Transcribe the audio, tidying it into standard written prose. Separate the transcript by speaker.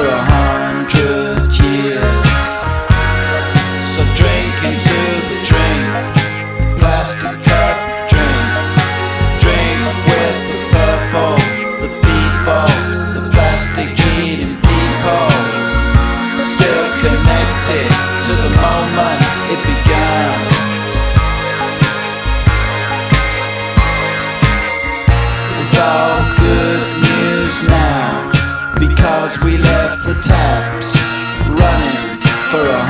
Speaker 1: 100 years. So drink into the drink, plastic cup drink. Drink with the purple, the people, the plastic eating people. Still connected to the moment it began. It's all good news now, because we left the taps running for